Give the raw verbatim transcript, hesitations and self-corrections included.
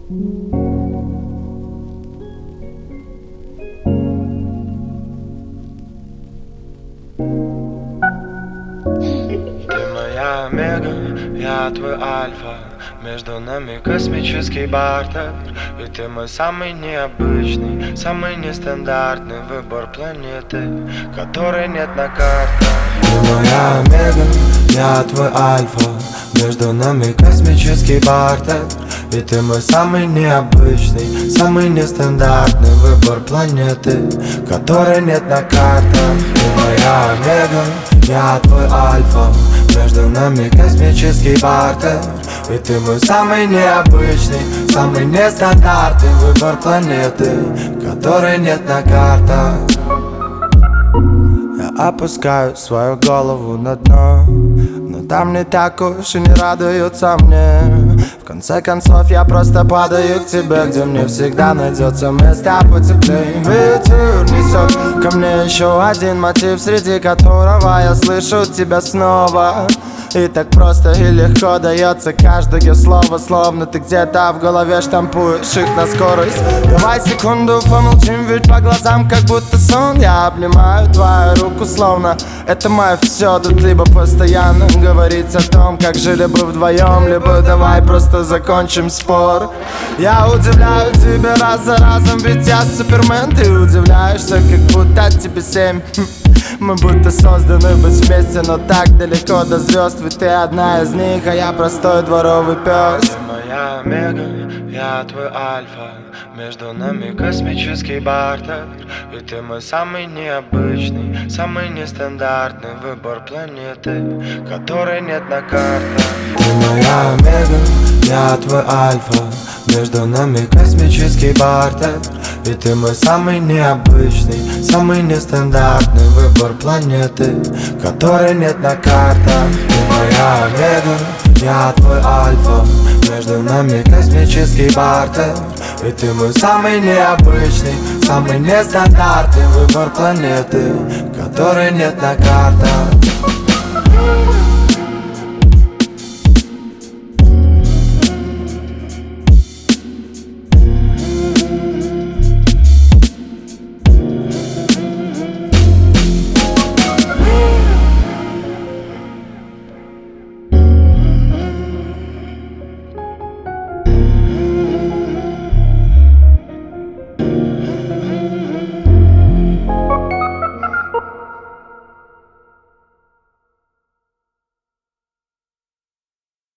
Моя омега, я твой альфа. Между нами космический бартер. И ты мой самый необычный, самый нестандартный выбор планеты, которой нет на картах. Ты моя омега, я твой альфа. Между нами космический бартер. И ты мой самый необычный, самый нестандартный выбор планеты, которой нет на картах. Ты моя омега, я твой альфа. Между нами космический бартер. И ты мой самый необычный, самый нестандартный выбор планеты, которой нет на картах. Я опускаю свою голову на дно, но там не так уж и не радуются мне. В конце концов я просто падаю к тебе, где мне всегда найдется место потеплее. Ветер несет ко мне еще один мотив, среди которого я слышу тебя снова. И так просто и легко дается каждое слово, словно ты где-то в голове штампуешь их на скорость. Давай секунду помолчим, ведь по глазам как будто сон. Я обнимаю твою руку, словно это мое все. Тут либо постоянно говорить о том, как жили бы вдвоем, либо давай просто закончим спор. Я удивляю тебя раз за разом, ведь я супермен. Ты удивляешься, как будто тебе семь. Мы будто созданы быть вместе, но так далеко до звезд. Ведь ты одна из них, а я простой дворовый пес. Ты моя омега, я твой альфа. Между нами космический бартер. И ты мой самый необычный, самый нестандартный выбор планеты, которой нет на картах. Ты моя омега, я твой альфа. Между нами космический бартер. И ты мой самый необычный, самый нестандартный выбор планеты, которой нет на картах. Ты моя омега, я твой альфа. Между нами космический бартер. И ты мой самый необычный, самый нестандартный выбор планеты, которой нет на картах.